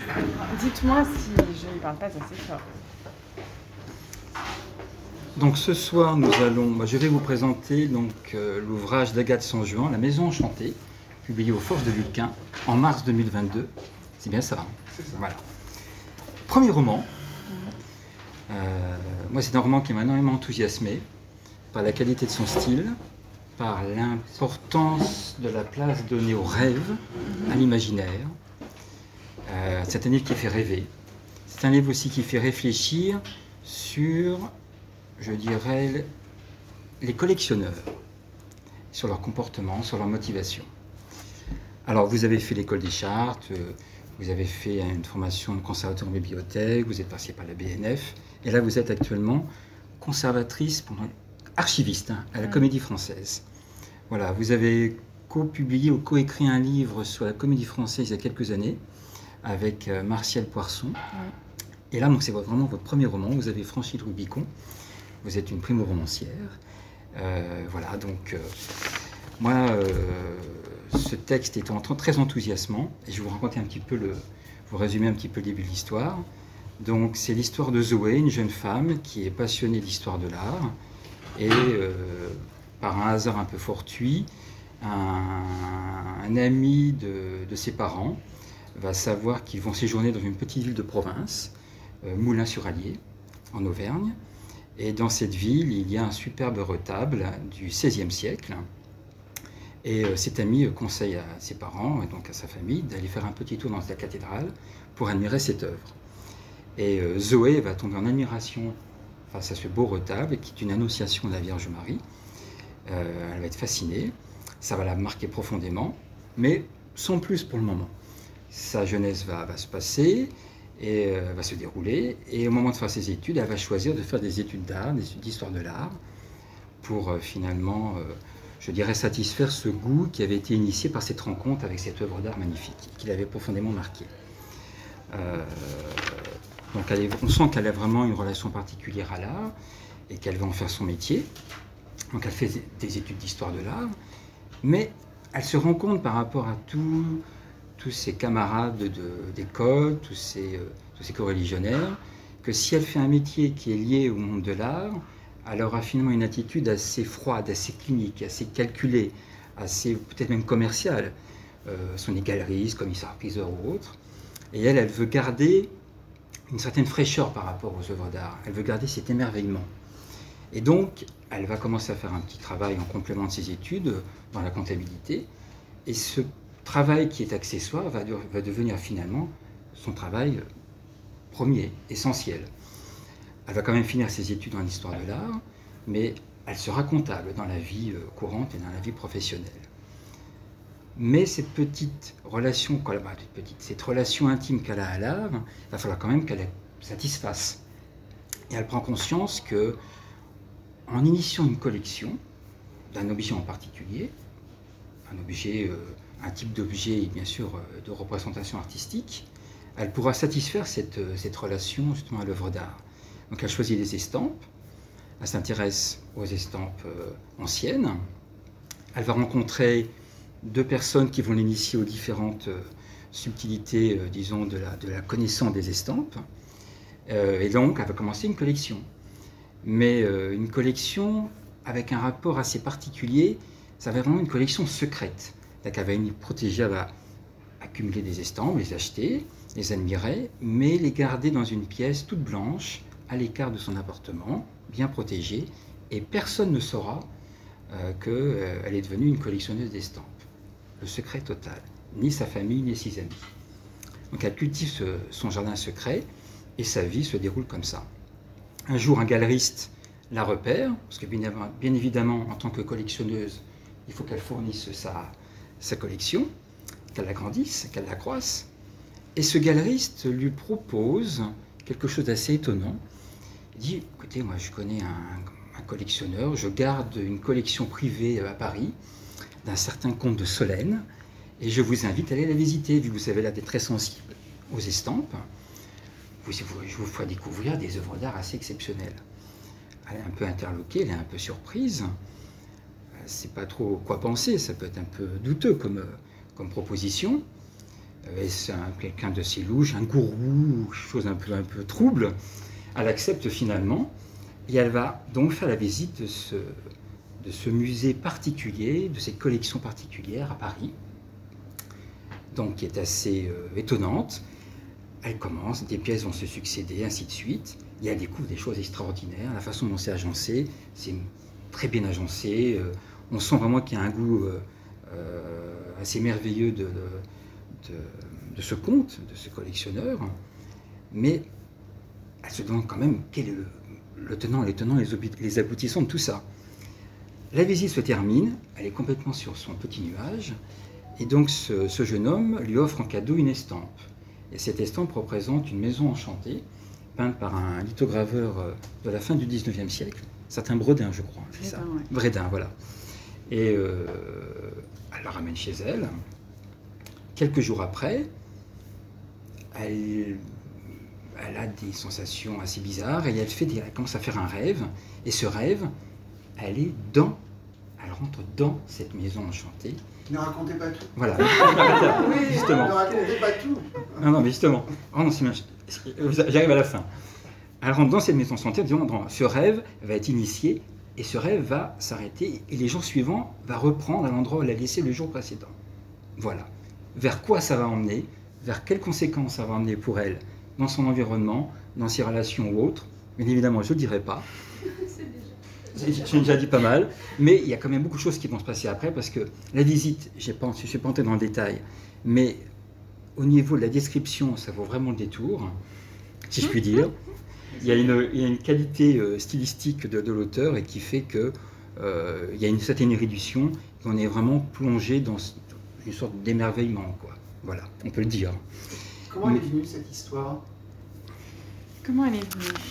Dites-moi si je ne parle pas assez fort. Donc ce soir, je vais vous présenter l'ouvrage d'Agathe Sanjuan, La Maison Enchantée, publié aux Forges de Vulcain en mars 2022. C'est bien ça, hein? C'est ça. Voilà. Premier roman. Moi, c'est un roman qui m'a énormément enthousiasmé par la qualité de son style, par l'importance de la place donnée au rêve, à l'imaginaire. C'est un livre qui fait rêver. C'est un livre aussi qui fait réfléchir sur, je dirais, les collectionneurs, sur leur comportement, sur leur motivation. Alors, vous avez fait l'école des chartes, vous avez fait une formation de conservateur en bibliothèque, vous êtes passé par la BNF, et là, vous êtes actuellement conservatrice, archiviste à la Comédie Française. Voilà, vous avez co-publié ou co-écrit un livre sur la Comédie Française il y a quelques années, avec Martial Poisson. Et là, donc, c'est vraiment votre premier roman, vous avez franchi le Rubicon, vous êtes une primo-romancière. Voilà, donc moi, ce texte est très enthousiasmant, et je vais vous raconter un petit peu vous résumer un petit peu le début de l'histoire. Donc, c'est l'histoire de Zoé, une jeune femme qui est passionnée d'histoire de l'art, et par un hasard un peu fortuit, un ami de ses parents va savoir qu'ils vont séjourner dans une petite ville de province, Moulins-sur-Allier, en Auvergne. Et dans cette ville, il y a un superbe retable du XVIe siècle. Et cet ami conseille à ses parents, et donc à sa famille, d'aller faire un petit tour dans la cathédrale pour admirer cette œuvre. Et Zoé va tomber en admiration face à ce beau retable, qui est une annonciation de la Vierge Marie. Elle va être fascinée, ça va la marquer profondément, mais sans plus pour le moment. Sa jeunesse va se passer, et va se dérouler, et au moment de faire ses études, elle va choisir de faire des études d'art, des études d'histoire de l'art, pour finalement, je dirais, satisfaire ce goût qui avait été initié par cette rencontre avec cette œuvre d'art magnifique, qui l'avait profondément marquée. Donc on sent qu'elle a vraiment une relation particulière à l'art, et qu'elle va en faire son métier. Donc elle fait des études d'histoire de l'art, mais elle se rend compte par rapport à tous ses camarades d'école, tous ses coreligionnaires, que si elle fait un métier qui est lié au monde de l'art, elle aura finalement une attitude assez froide, assez clinique, assez calculée, assez peut-être même commerciale. Son galeriste, commissaire-priseur ou autre. Et elle veut garder une certaine fraîcheur par rapport aux œuvres d'art. Elle veut garder cet émerveillement. Et donc, elle va commencer à faire un petit travail en complément de ses études dans la comptabilité. Et ce travail qui est accessoire va devenir finalement son travail premier, essentiel. Elle va quand même finir ses études en histoire de l'art, mais elle sera comptable dans la vie courante et dans la vie professionnelle. Mais cette relation intime qu'elle a à l'art, il va falloir quand même qu'elle la satisfasse. Et elle prend conscience que, en initiant une collection d'un objet en particulier, un type d'objet, bien sûr, de représentation artistique, elle pourra satisfaire cette relation justement à l'œuvre d'art. Donc elle choisit des estampes, elle s'intéresse aux estampes anciennes, elle va rencontrer deux personnes qui vont l'initier aux différentes subtilités, disons, de la connaissance des estampes, et donc elle va commencer une collection. Mais une collection avec un rapport assez particulier, ça va être vraiment une collection secrète. Donc elle va être protégée, elle va accumuler des estampes, les acheter, les admirer, mais les garder dans une pièce toute blanche, à l'écart de son appartement, bien protégée, et personne ne saura qu'elle est devenue une collectionneuse d'estampes. Le secret total, ni sa famille, ni ses amis. Donc elle cultive son jardin secret, et sa vie se déroule comme ça. Un jour, un galeriste la repère, parce que bien évidemment, en tant que collectionneuse, il faut qu'elle fournisse sa collection, qu'elle l'agrandisse, qu'elle l'accroisse. Et ce galeriste lui propose quelque chose d'assez étonnant. Il dit, écoutez, moi je connais un collectionneur, je garde une collection privée à Paris, d'un certain comte de Solène, et je vous invite à aller la visiter, vu que vous avez l'air d'être très sensible aux estampes. Je vous ferai découvrir des œuvres d'art assez exceptionnelles. Elle est un peu interloquée, elle est un peu surprise. Elle ne sait pas trop quoi penser, ça peut être un peu douteux comme proposition. est-ce quelqu'un de si louche, un gourou, chose un peu trouble? Elle accepte finalement et elle va donc faire la visite de ce musée particulier, de cette collection particulière à Paris, donc qui est assez étonnante. Elle commence, des pièces vont se succéder, ainsi de suite, et elle découvre des choses extraordinaires. La façon dont c'est agencé, c'est très bien agencé. On sent vraiment qu'il y a un goût assez merveilleux de ce conte, de ce collectionneur. Mais elle se demande quand même quel est le tenant, les aboutissants de tout ça. La visite se termine, elle est complètement sur son petit nuage, et donc ce jeune homme lui offre en cadeau une estampe. Et cette estampe représente une maison enchantée, peinte par un lithograveur de la fin du 19e siècle, certain Bredin, je crois, c'est ça. Ouais. Bredin, voilà. Et elle la ramène chez elle. Quelques jours après, elle a des sensations assez bizarres et elle commence à faire un rêve. Et ce rêve, elle rentre dans cette maison enchantée. Ne racontez pas tout. Voilà. Oui, Justement. ne racontez pas tout. Non, mais justement. Oh non, j'arrive à la fin. Elle rentre dans cette maison enchantée, ce rêve va être initié et ce rêve va s'arrêter et les jours suivants va reprendre à l'endroit où elle a laissé le jour précédent. Voilà. Vers quoi ça va emmener, vers quelles conséquences ça va emmener pour elle dans son environnement, dans ses relations ou autres. Bien évidemment, je ne le dirai pas. J'ai déjà dit pas mal, mais il y a quand même beaucoup de choses qui vont se passer après parce que la visite, je ne suis pas entré dans le détail, mais au niveau de la description, ça vaut vraiment le détour, si je puis dire. Il y a une qualité stylistique de l'auteur et qui fait qu'il y a une certaine érudition et on est vraiment plongé dans une sorte d'émerveillement, quoi. Voilà, on peut le dire. Comment elle est venue cette histoire? Comment elle est venue?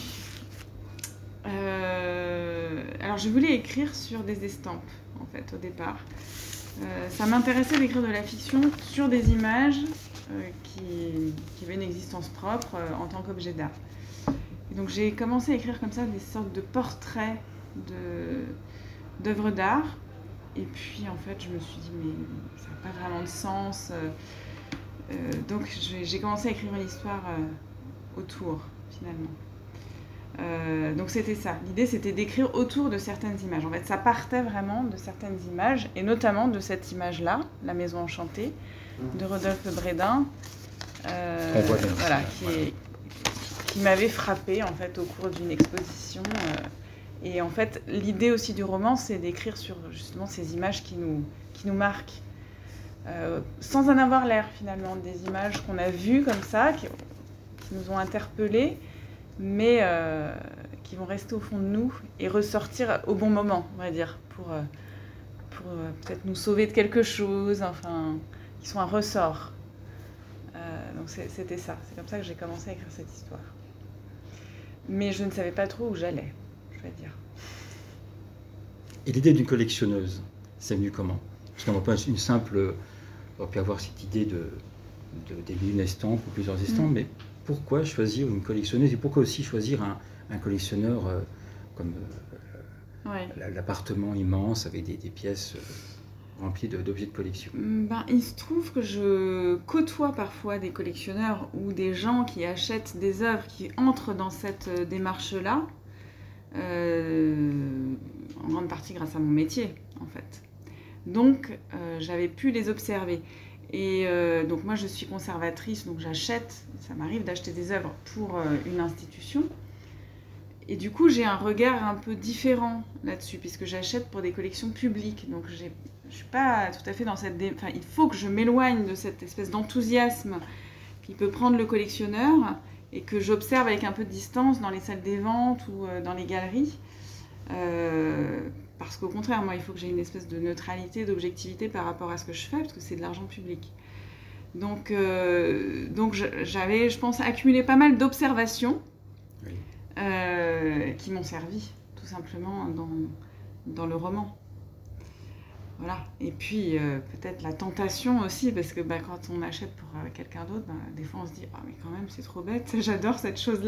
Alors je voulais écrire sur des estampes, en fait, au départ. Ça m'intéressait d'écrire de la fiction sur des images qui avaient une existence propre en tant qu'objet d'art. Et donc j'ai commencé à écrire comme ça des sortes de portraits d'œuvres d'art. Et puis en fait je me suis dit mais ça n'a pas vraiment de sens. Donc j'ai commencé à écrire une histoire autour finalement. Donc c'était ça. L'idée c'était d'écrire autour de certaines images. En fait ça partait vraiment de certaines images et notamment de cette image-là, La Maison Enchantée de Rodolphe Bredin, voilà, qui m'avait frappée en fait au cours d'une exposition. Et en fait l'idée aussi du roman c'est d'écrire sur justement ces images qui nous marquent. Sans en avoir l'air finalement, des images qu'on a vues comme ça, qui nous ont interpellés, mais qui vont rester au fond de nous et ressortir au bon moment, on va dire, pour peut-être nous sauver de quelque chose, enfin, qui sont un ressort. Donc c'était ça, c'est comme ça que j'ai commencé à écrire cette histoire. Mais je ne savais pas trop où j'allais, je vais dire. Et l'idée d'une collectionneuse, c'est venu comment? Parce qu'on va pas une simple... On aurait pu avoir cette idée d'une estampe ou plusieurs estampes, mais pourquoi choisir une collectionneuse et pourquoi aussi choisir un collectionneur comme l'appartement immense avec des pièces remplies d'objets de collection? Il se trouve que je côtoie parfois des collectionneurs ou des gens qui achètent des œuvres qui entrent dans cette démarche-là, en grande partie grâce à mon métier en fait. Donc, j'avais pu les observer. Et donc, moi, je suis conservatrice, donc j'achète, ça m'arrive d'acheter des œuvres pour une institution. Et du coup, j'ai un regard un peu différent là-dessus, puisque j'achète pour des collections publiques. Donc, je ne suis pas tout à fait dans cette... Enfin, il faut que je m'éloigne de cette espèce d'enthousiasme qui peut prendre le collectionneur et que j'observe avec un peu de distance dans les salles des ventes ou dans les galeries. Parce qu'au contraire, moi, il faut que j'ai une espèce de neutralité, d'objectivité par rapport à ce que je fais, parce que c'est de l'argent public. Donc j'avais, je pense, accumulé pas mal d'observations qui m'ont servi, tout simplement, dans le roman. Voilà. Et puis, peut-être la tentation aussi, parce que quand on achète pour quelqu'un d'autre, des fois, on se dit « Ah, mais quand même, c'est trop bête, j'adore cette chose-là !»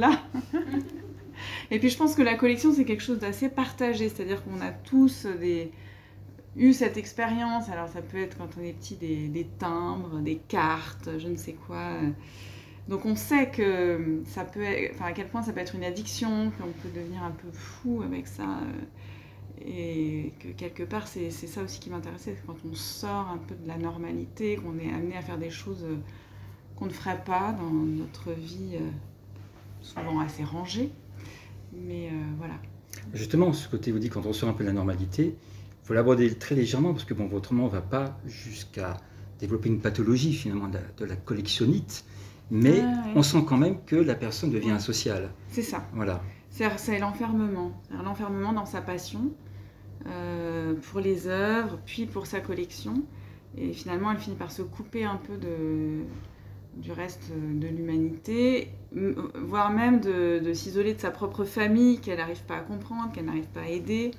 Et puis je pense que la collection c'est quelque chose d'assez partagé, c'est-à-dire qu'on a tous eu cette expérience. Alors ça peut être quand on est petit des timbres, des cartes, je ne sais quoi. Donc on sait que ça peut être, enfin, à quel point ça peut être une addiction, qu'on peut devenir un peu fou avec ça. Et que quelque part, c'est ça aussi qui m'intéressait, quand on sort un peu de la normalité, qu'on est amené à faire des choses qu'on ne ferait pas dans notre vie, souvent assez rangée. Mais voilà. Justement, ce côté, vous dites, quand on sort un peu de la normalité, il faut l'aborder très légèrement, parce que bon, autrement, on ne va pas jusqu'à développer une pathologie, finalement, de la collectionnite, mais ouais. on sent quand même que la personne devient asociale. C'est ça. Voilà. C'est l'enfermement. C'est l'enfermement dans sa passion, pour les œuvres, puis pour sa collection. Et finalement, elle finit par se couper un peu du reste de l'humanité, voire même de s'isoler de sa propre famille, qu'elle n'arrive pas à comprendre, qu'elle n'arrive pas à aider.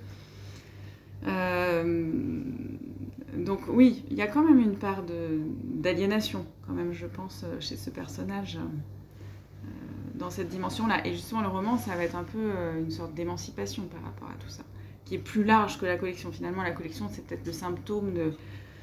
Donc oui, il y a quand même une part d'aliénation, quand même, je pense, chez ce personnage, dans cette dimension-là. Et justement, le roman, ça va être un peu une sorte d'émancipation par rapport à tout ça, qui est plus large que la collection. Finalement, la collection, c'est peut-être le symptôme de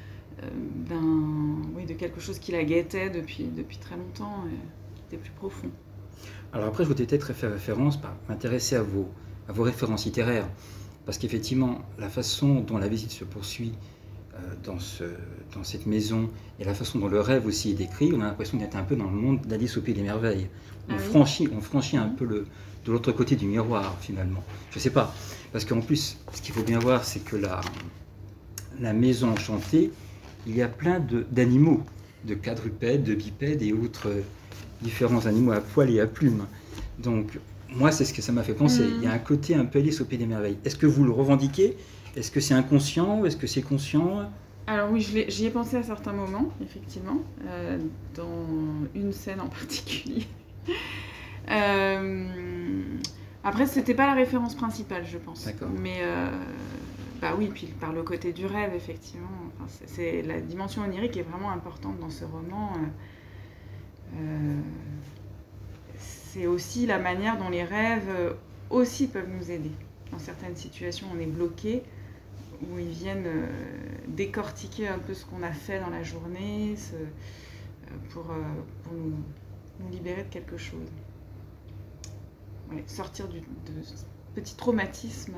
quelque chose qui la guettait depuis très longtemps, qui était plus profond. Alors après, je voudrais peut-être faire référence, m'intéresser à vos références littéraires, parce qu'effectivement, la façon dont la visite se poursuit dans cette maison, et la façon dont le rêve aussi est décrit, on a l'impression d'être un peu dans le monde d'Alice au Pays des Merveilles. On franchit un peu de l'autre côté du miroir, finalement. Je ne sais pas, parce qu'en plus, ce qu'il faut bien voir, c'est que la maison enchantée, il y a plein d'animaux, de quadrupèdes, de bipèdes et autres différents animaux à poil et à plumes. Donc, moi, c'est ce que ça m'a fait penser. Il y a un côté un peu Alice au Pays des Merveilles. Est-ce que vous le revendiquez? Est-ce que c'est inconscient ou est-ce que c'est conscient? Alors oui, j'y ai pensé à certains moments, effectivement, dans une scène en particulier. Après, c'était pas la référence principale, je pense. D'accord. Mais bah oui, puis par le côté du rêve, effectivement. Enfin, c'est la dimension onirique est vraiment importante dans ce roman. C'est aussi la manière dont les rêves aussi peuvent nous aider. Dans certaines situations, on est bloqué, où ils viennent décortiquer un peu ce qu'on a fait dans la journée, pour nous libérer de quelque chose. Ouais, sortir de ce petit traumatisme.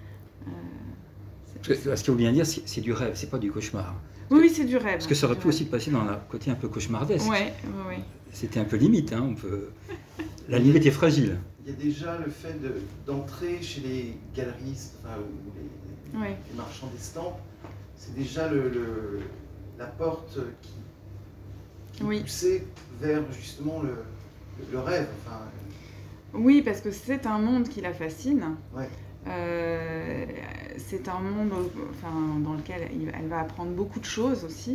Ce qu'il faut bien dire, c'est du rêve, c'est pas du cauchemar. Oui, c'est du rêve. Parce que ça aurait pu aussi passer dans le côté un peu cauchemardesque. Oui. C'était un peu limite, hein, la limite était fragile. Il y a déjà le fait d'entrer chez les galeristes, ou les marchands d'estampes, c'est déjà la porte qui poussait vers justement le rêve. Oui, parce que c'est un monde qui la fascine. Ouais. C'est un monde dans lequel elle va apprendre beaucoup de choses aussi.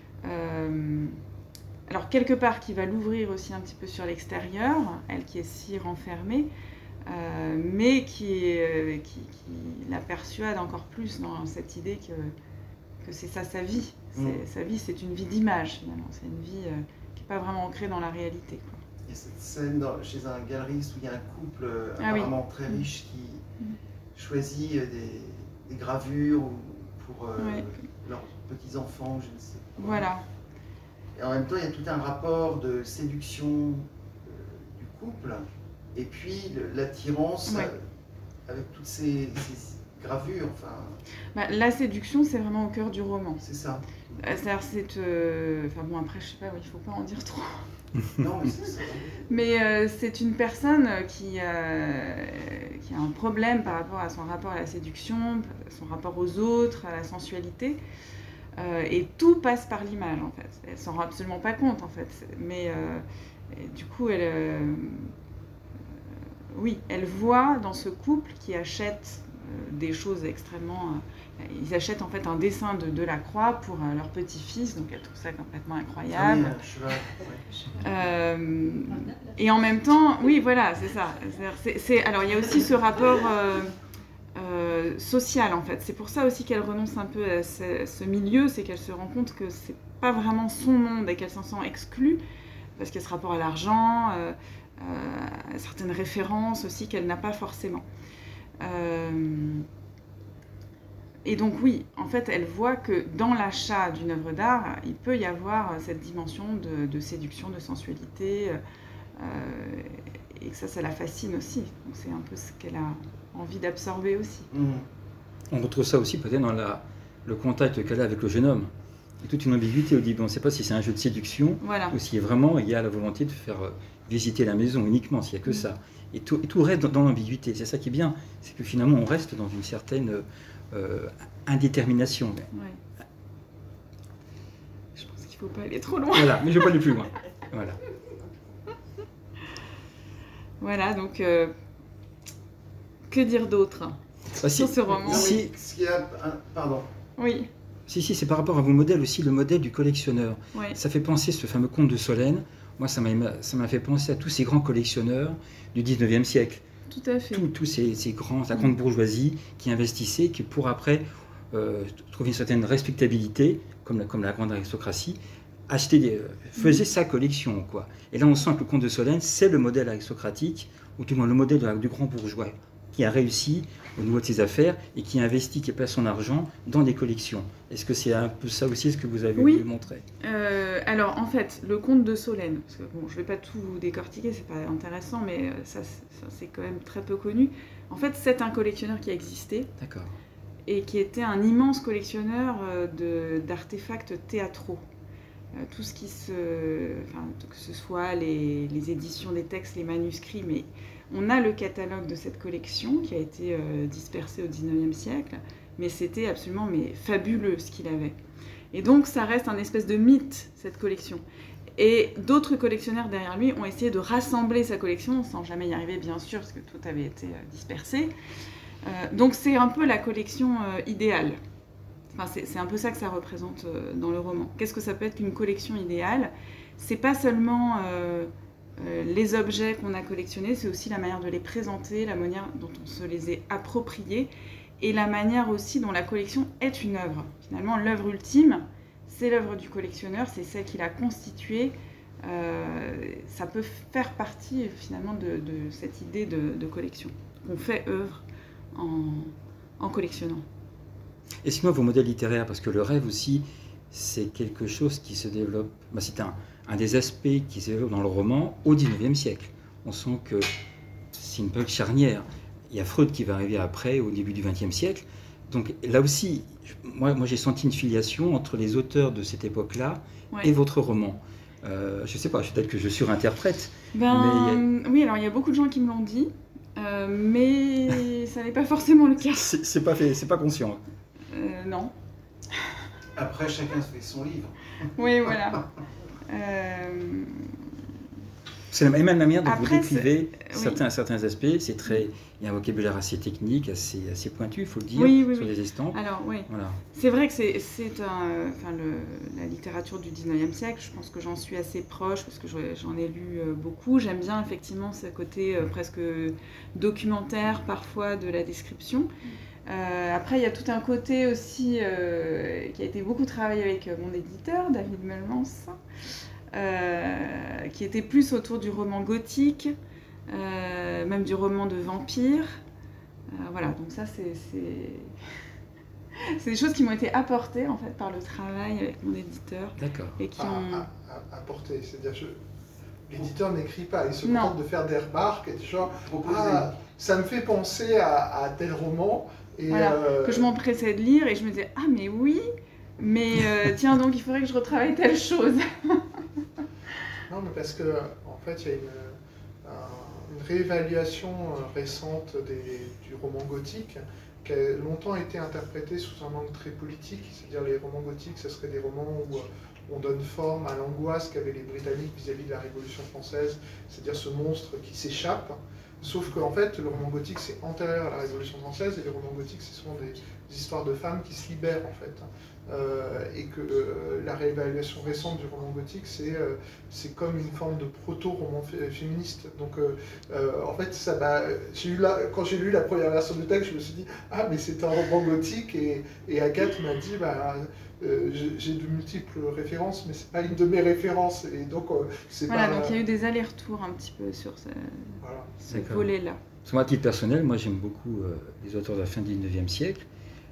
Alors quelque part qui va l'ouvrir aussi un petit peu sur l'extérieur, elle qui est si renfermée, mais qui la persuade encore plus dans cette idée que c'est ça sa vie. Sa vie, c'est une vie d'image finalement, c'est une vie qui n'est pas vraiment ancrée dans la réalité, quoi. Il y a cette scène chez un galeriste où il y a un couple apparemment très riche qui choisit des gravures pour leurs petits-enfants, je ne sais pas. Voilà. Et en même temps, il y a tout un rapport de séduction du couple, et puis l'attirance avec toutes ces gravures. La séduction, c'est vraiment au cœur du roman. C'est ça. C'est-à-dire, après, je sais pas, il faut pas en dire trop. Non, mais c'est ça. Mais c'est une personne qui a un problème par rapport à son rapport à la séduction, son rapport aux autres, à la sensualité. Et tout passe par l'image, en fait. Elle s'en rend absolument pas compte, en fait. Mais du coup, elle voit dans ce couple qui achète des choses extrêmement... ils achètent en fait un dessin de Delacroix pour leur petit-fils, donc elle trouve ça complètement incroyable. Et en même temps, oui, voilà, c'est ça. Alors il y a aussi ce rapport social, en fait. C'est pour ça aussi qu'elle renonce un peu à ce milieu, c'est qu'elle se rend compte que c'est pas vraiment son monde et qu'elle s'en sent exclue, parce qu'il y a ce rapport à l'argent, à certaines références aussi qu'elle n'a pas forcément. Et donc oui, en fait, elle voit que dans l'achat d'une œuvre d'art, il peut y avoir cette dimension de séduction, de sensualité, et que ça la fascine aussi. Donc c'est un peu ce qu'elle a envie d'absorber aussi. On retrouve ça aussi peut-être dans le contact qu'elle a avec le jeune homme. Il y a toute une ambiguïté au début. On ne sait pas si c'est un jeu de séduction ou si vraiment il y a la volonté de faire visiter la maison uniquement, s'il n'y a que ça. Et tout reste dans l'ambiguïté. C'est ça qui est bien, c'est que finalement on reste dans une certaine indétermination. Ouais. Je pense qu'il ne faut pas aller trop loin. Voilà, mais je ne vais pas aller plus loin. Voilà. Voilà, donc que dire d'autre sur ce roman? Pardon. Oui. Si, c'est par rapport à vos modèles aussi, le modèle du collectionneur. Ouais. Ça fait penser, ce fameux conte de Solène, moi ça m'a fait penser à tous ces grands collectionneurs du 19e siècle. Tout à fait. Tous ces grands, la grande bourgeoisie qui investissaient, qui pour après trouver une certaine respectabilité, comme la grande aristocratie, faisait sa collection, quoi. Et là on sent que le conte de Solène, c'est le modèle aristocratique, ou du moins le modèle du grand bourgeois, qui a réussi au niveau de ses affaires et qui investit, qui place son argent dans des collections. Est-ce que c'est un peu ça aussi ce que vous avez voulu montrer? Alors en fait, le conte de Solène, parce que bon, je ne vais pas tout décortiquer, c'est pas intéressant, mais ça c'est quand même très peu connu. En fait, c'est un collectionneur qui a existé. D'accord. Et qui était un immense collectionneur d'artefacts théâtraux. Tout ce qui que ce soit les éditions des textes, les manuscrits, mais on a le catalogue de cette collection qui a été dispersée au XIXe siècle, mais c'était absolument fabuleux ce qu'il avait. Et donc ça reste un espèce de mythe, cette collection. Et d'autres collectionneurs derrière lui ont essayé de rassembler sa collection, sans jamais y arriver bien sûr, parce que tout avait été dispersé. Donc c'est un peu la collection idéale. Enfin, c'est un peu ça que ça représente dans le roman. Qu'est-ce que ça peut être qu'une collection idéale? C'est pas seulement les objets qu'on a collectionnés, c'est aussi la manière de les présenter, la manière dont on se les est appropriés, et la manière aussi dont la collection est une œuvre. Finalement, l'œuvre ultime, c'est l'œuvre du collectionneur, c'est celle qu'il a constituée. Ça peut faire partie finalement de cette idée de collection. On fait œuvre en collectionnant. Et sinon, vos modèles littéraires, parce que le rêve aussi, c'est quelque chose qui se développe, c'est un des aspects qui se développe dans le roman au XIXe siècle. On sent que c'est une période charnière. Il y a Freud qui va arriver après, au début du XXe siècle. Donc là aussi, moi j'ai senti une filiation entre les auteurs de cette époque-là et votre roman. Je ne sais pas, peut-être que je surinterprète. Oui, alors il y a beaucoup de gens qui me l'ont dit. Mais ça n'est pas forcément le cas. C'est pas conscient. Non. Après, chacun se fait son livre. Oui, voilà. C'est la même manière dont vous décrivez certains aspects. Il y a un vocabulaire assez technique, assez pointu, il faut le dire, sur les estampes. Alors, oui. Voilà. C'est vrai que la littérature du 19e siècle, je pense que j'en suis assez proche parce que j'en ai lu beaucoup. J'aime bien effectivement ce côté presque documentaire parfois de la description. Après, il y a tout un côté aussi qui a été beaucoup travaillé avec mon éditeur, David Meulmans, qui était plus autour du roman gothique, même du roman de vampire. Voilà, donc ça, c'est des choses qui m'ont été apportées en fait par le travail avec mon éditeur. D'accord. Et qui ont... Apportées, c'est-à-dire l'éditeur n'écrit pas, il se contente de faire des remarques et genre ça me fait penser à tel roman. Et voilà, que je m'empressais de lire et je me disais ah mais oui, mais tiens donc il faudrait que je retravaille telle chose. Non mais parce que en fait il y a une réévaluation récente du roman gothique qui a longtemps été interprété sous un angle très politique, c'est-à-dire les romans gothiques ce seraient des romans où on donne forme à l'angoisse qu'avaient les Britanniques vis-à-vis de la Révolution française, c'est-à-dire ce monstre qui s'échappe. Sauf qu'en fait, le roman gothique, c'est antérieur à la Révolution française, et les romans gothiques, ce sont des histoires de femmes qui se libèrent, en fait. Et que la réévaluation récente du roman gothique, c'est comme une forme de proto-roman féministe. Donc, en fait, quand j'ai lu la première version du texte, je me suis dit « Ah, mais c'est un roman gothique », et Agathe m'a dit j'ai de multiples références, mais c'est pas une de mes références, et donc c'est voilà, pas... donc il y a eu des allers-retours un petit peu sur ce volet-là. Sur moi, à titre personnel, moi j'aime beaucoup les auteurs de la fin du 19e siècle,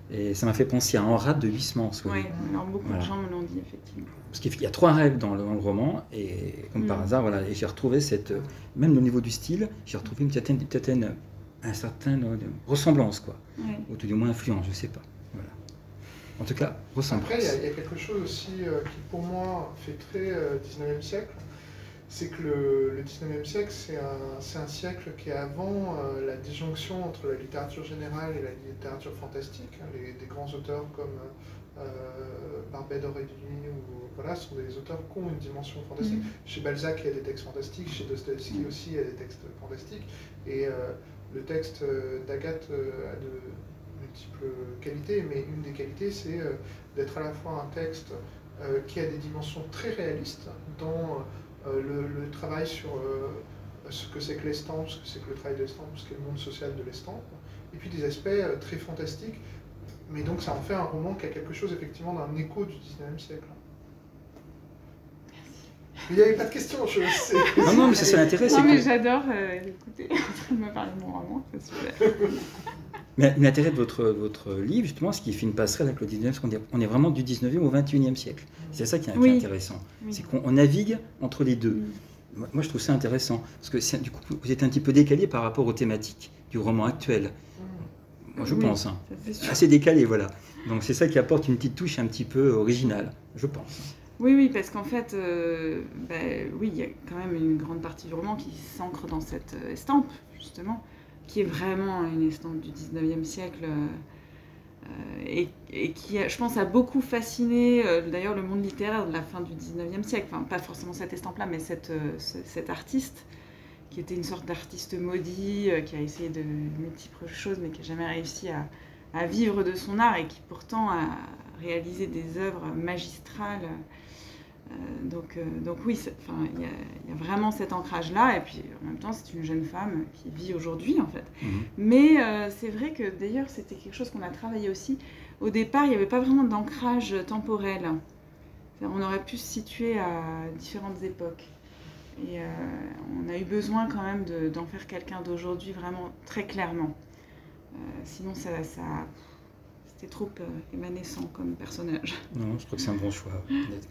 Et ça m'a fait penser à Henrade de Huysmans. Oui, alors beaucoup de gens me l'ont dit, effectivement. Parce qu'il y a 3 règles dans le roman, et comme par hasard, voilà, et j'ai retrouvé même au niveau du style, j'ai retrouvé une certaine ressemblance, quoi. Ou tout du moins influence, je ne sais pas. Voilà. En tout cas, ressemblance. Après, il y a quelque chose aussi qui, pour moi, fait très 19e siècle. C'est que le 19e siècle, c'est un siècle qui est avant la disjonction entre la littérature générale et la littérature fantastique. Des grands auteurs comme Barbey d'Aurevilly, voilà, sont des auteurs qui ont une dimension fantastique. Chez Balzac, il y a des textes fantastiques, chez Dostoïevski aussi, il y a des textes fantastiques. Et le texte d'Agathe a de multiples qualités, mais une des qualités, c'est d'être à la fois un texte qui a des dimensions très réalistes dans le travail sur ce que c'est que l'estampe, ce que c'est que le travail de l'estampe, ce qu'est le monde social de l'estampe, et puis des aspects très fantastiques. Mais donc ça en fait un roman qui a quelque chose effectivement d'un écho du 19e siècle. Mais il n'y avait pas de questions, je sais. Non, mais ça l'intéresse. Non, mais j'adore écouter en train de me parler de mon roman, c'est super. Mais l'intérêt de votre livre, justement, c'est qu'il fait une passerelle avec le 19e, parce qu'on est vraiment du 19e au 21e siècle. C'est ça qui est intéressant. Oui. C'est qu'on navigue entre les deux. Moi, je trouve ça intéressant, parce que du coup, vous êtes un petit peu décalé par rapport aux thématiques du roman actuel. Moi, je pense. Hein. Assez décalé, voilà. Donc c'est ça qui apporte une petite touche un petit peu originale, je pense. Oui, parce qu'en fait, il y a quand même une grande partie du roman qui s'ancre dans cette estampe, justement, qui est vraiment une estampe du 19e siècle et qui, je pense, a beaucoup fasciné, d'ailleurs, le monde littéraire de la fin du 19e siècle. Enfin, pas forcément cette estampe-là, mais cet artiste, qui était une sorte d'artiste maudit, qui a essayé de multiples choses, mais qui n'a jamais réussi à vivre de son art et qui, pourtant, a réalisé des œuvres magistrales. Donc oui, il y a vraiment cet ancrage-là, et puis en même temps c'est une jeune femme qui vit aujourd'hui en fait. Mais c'est vrai que d'ailleurs c'était quelque chose qu'on a travaillé aussi. Au départ il n'y avait pas vraiment d'ancrage temporel. On aurait pu se situer à différentes époques. Et on a eu besoin quand même d'en faire quelqu'un d'aujourd'hui vraiment très clairement. Sinon c'était trop évanescent comme personnage. Non, je crois que c'est un bon choix, honnêtement.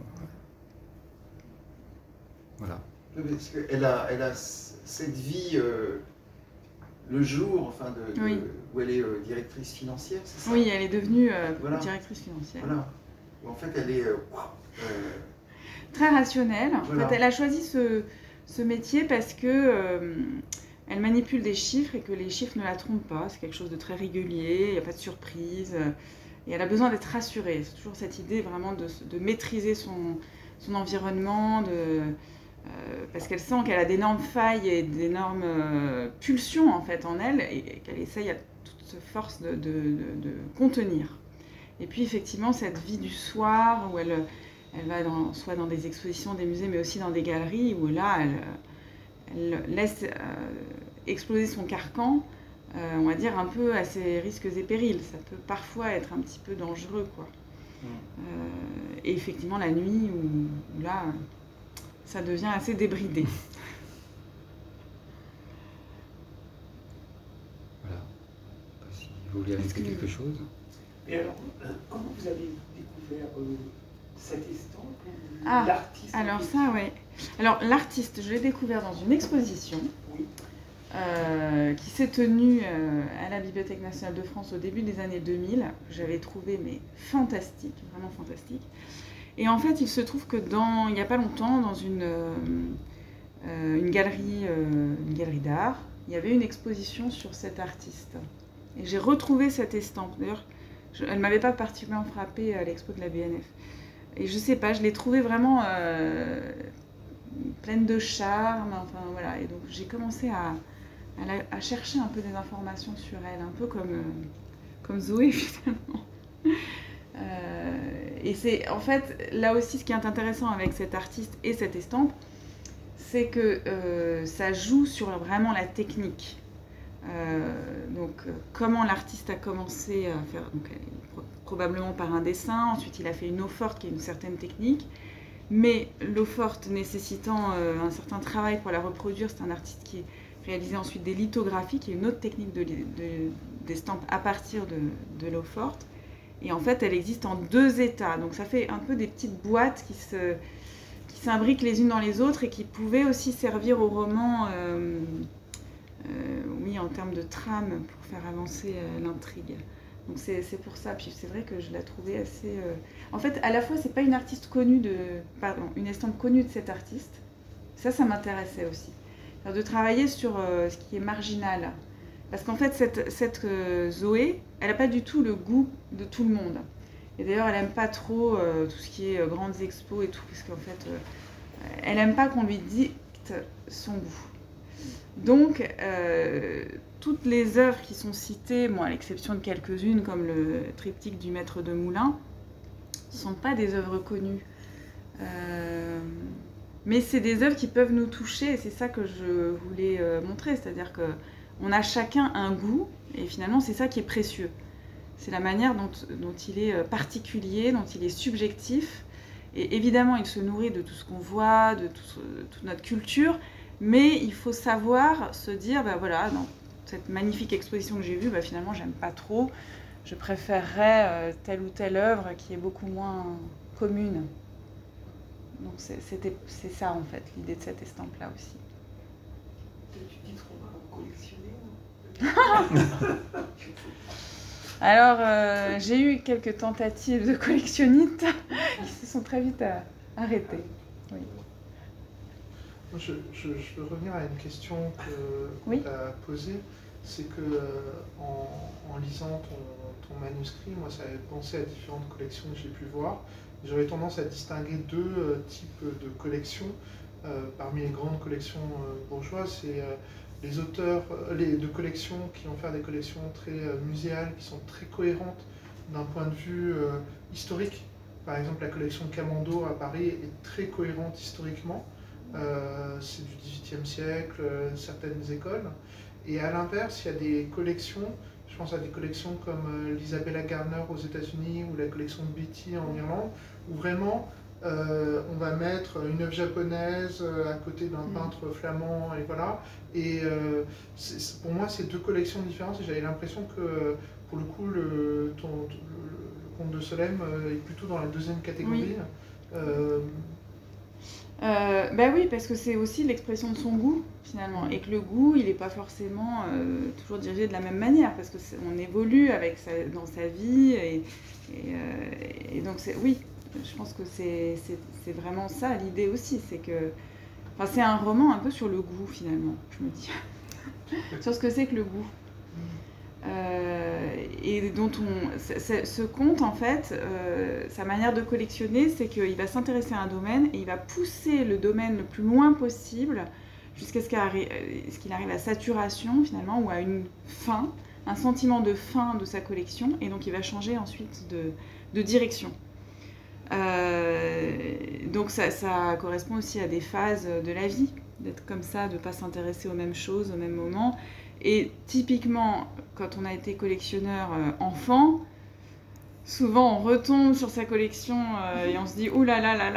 Voilà. Parce qu'elle a cette vie le jour, enfin, où elle est directrice financière, c'est ça? Oui, elle est devenue directrice financière. Voilà. Où en fait, elle est très rationnelle. Voilà. En fait, elle a choisi ce métier parce que elle manipule des chiffres et que les chiffres ne la trompent pas. C'est quelque chose de très régulier, il n'y a pas de surprise. Et elle a besoin d'être rassurée. C'est toujours cette idée vraiment de maîtriser son environnement, parce qu'elle sent qu'elle a d'énormes failles et d'énormes pulsions en fait en elle et qu'elle essaye à toute force de contenir. Et puis effectivement cette vie du soir où elle va soit dans des expositions, des musées, mais aussi dans des galeries où là elle laisse exploser son carcan, on va dire un peu à ses risques et périls. Ça peut parfois être un petit peu dangereux, quoi. Et effectivement la nuit où là ça devient assez débridé. Voilà. Si vous voulez ajouter quelque chose. Et alors, comment vous avez découvert cette estampe, l'artiste? Alors ça, oui. Alors l'artiste, je l'ai découvert dans une exposition qui s'est tenue à la Bibliothèque nationale de France au début des années 2000, que j'avais trouvé mais fantastique, vraiment fantastique. Et en fait, il se trouve que il n'y a pas longtemps, dans une galerie d'art, il y avait une exposition sur cet artiste. Et j'ai retrouvé cette estampe. D'ailleurs, elle ne m'avait pas particulièrement frappée à l'expo de la BNF. Et je ne sais pas, je l'ai trouvée vraiment pleine de charme. Enfin, voilà. Et donc, j'ai commencé à chercher un peu des informations sur elle, un peu comme Zoé, finalement. Et c'est en fait là aussi ce qui est intéressant avec cet artiste et cette estampe, c'est que ça joue sur vraiment la technique. Comment l'artiste a commencé à faire, probablement par un dessin, ensuite il a fait une eau forte qui est une certaine technique, mais l'eau forte nécessitant un certain travail pour la reproduire, c'est un artiste qui réalisé ensuite des lithographies, qui est une autre technique d'estampe à partir de l'eau forte. Et en fait, elle existe en 2 états. Donc ça fait un peu des petites boîtes qui s'imbriquent les unes dans les autres et qui pouvaient aussi servir au roman, oui, en termes de trame, pour faire avancer l'intrigue. Donc c'est pour ça. Puis c'est vrai que je la trouvais assez... En fait, à la fois, c'est pas une artiste connue une estampe connue de cet artiste. Ça m'intéressait aussi. De travailler sur ce qui est marginal. Parce qu'en fait, cette Zoé, elle n'a pas du tout le goût de tout le monde. Et d'ailleurs, elle n'aime pas trop tout ce qui est grandes expos et tout, parce qu'en fait, elle n'aime pas qu'on lui dicte son goût. Donc, toutes les œuvres qui sont citées, bon, à l'exception de quelques-unes, comme le triptyque du maître de Moulins, ne sont pas des œuvres connues. Mais c'est des œuvres qui peuvent nous toucher, et c'est ça que je voulais montrer, c'est-à-dire qu'on a chacun un goût, et finalement c'est ça qui est précieux. C'est la manière dont il est particulier, dont il est subjectif, et évidemment il se nourrit de tout ce qu'on voit, de toute notre culture, mais il faut savoir se dire, ben voilà, dans cette magnifique exposition que j'ai vue, ben finalement j'aime pas trop, je préférerais telle ou telle œuvre qui est beaucoup moins commune. Donc c'est ça en fait, l'idée de cette estampe-là aussi. Tu dis qu'on va collectionner. Alors j'ai eu quelques tentatives de collectionnistes qui se sont très vite arrêtées. Oui. Je veux revenir à une question que oui. tu as posée. C'est que en lisant ton manuscrit, moi ça avait pensé à différentes collections que j'ai pu voir. J'aurais tendance à distinguer 2 types de collections. Parmi les grandes collections bourgeoises, c'est les auteurs de collections qui vont faire des collections très muséales, qui sont très cohérentes d'un point de vue historique. Par exemple, la collection Camondo à Paris est très cohérente historiquement. C'est du XVIIIe siècle, certaines écoles. Et à l'inverse, il y a des collections, je pense à des collections comme l'Isabella Gardner aux États-Unis ou la collection de Beatty en Irlande, où vraiment on va mettre une œuvre japonaise à côté d'un peintre flamand, et voilà. Et pour moi, c'est 2 collections différentes, et j'avais l'impression que pour le coup, le Comte de Solesmes est plutôt dans la 2e catégorie. Oui. Ben oui, parce que c'est aussi l'expression de son goût finalement, et que le goût il n'est pas forcément toujours dirigé de la même manière, parce que on évolue dans sa vie, et donc oui, je pense que c'est vraiment ça l'idée aussi, c'est que c'est un roman un peu sur le goût finalement, je me dis, sur ce que c'est que le goût. Et dont ce conte, en fait, sa manière de collectionner, c'est qu'il va s'intéresser à un domaine et il va pousser le domaine le plus loin possible jusqu'à ce qu'il arrive à saturation, finalement, ou à une fin, un sentiment de fin de sa collection, et donc il va changer ensuite de direction. Donc ça correspond aussi à des phases de la vie, d'être comme ça, de ne pas s'intéresser aux mêmes choses au même moment. Et typiquement, quand on a été collectionneur enfant, souvent on retombe sur sa collection et on se dit « Ouh là là là là !»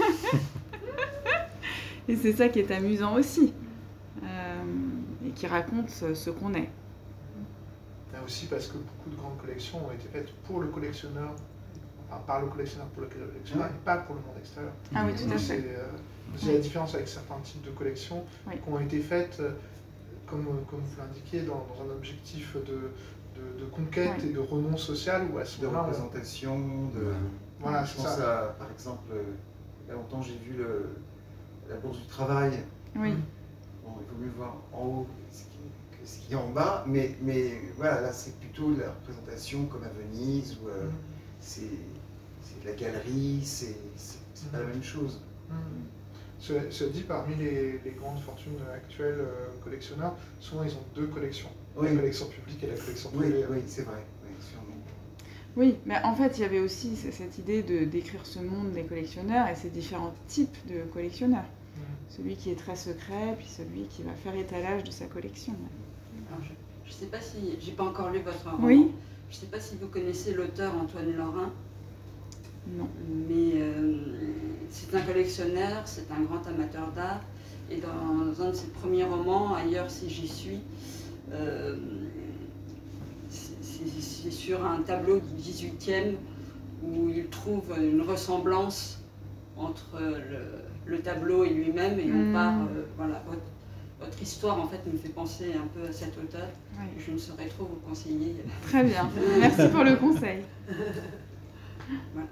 Et c'est ça qui est amusant aussi, et qui raconte ce qu'on est. Aussi parce que beaucoup de grandes collections ont été faites pour le collectionneur, enfin par le collectionneur pour le collectionneur, et pas pour le monde extérieur. Ah oui, tout à fait. C'est la différence avec certains types de collections qui ont été faites, comme vous l'indiquiez, dans un objectif de conquête et de renom social, ou à ce de moment-là, représentation, Voilà, je pense à, par exemple, il y a longtemps j'ai vu la Bourse du Travail. Oui. Bon, il vaut mieux voir en haut que ce qu'il y a en bas, mais voilà, là c'est plutôt la représentation comme à Venise, où c'est de la galerie, c'est pas la même chose. Se dit, parmi les grandes fortunes actuelles collectionneurs, souvent ils ont 2 collections, oui. La collection publique et la collection privée. Oui, c'est vrai, oui, sûrement. Oui, mais en fait il y avait aussi cette idée de décrire ce monde des collectionneurs et ces différents types de collectionneurs. Celui qui est très secret, puis celui qui va faire étalage de sa collection. Alors, je ne sais pas si, j'ai pas encore lu votre roman, oui. Je ne sais pas si vous connaissez l'auteur Antoine Lorrain. Non. Mais c'est un collectionneur, c'est un grand amateur d'art, et dans un de ses premiers romans, Ailleurs si j'y suis, c'est c'est sur un tableau du 18e où il trouve une ressemblance entre le tableau et lui-même, et on part, voilà, votre histoire en fait me fait penser un peu à cet auteur. Ouais. Je ne saurais trop vous conseiller. Très bien, merci pour le conseil. Voilà.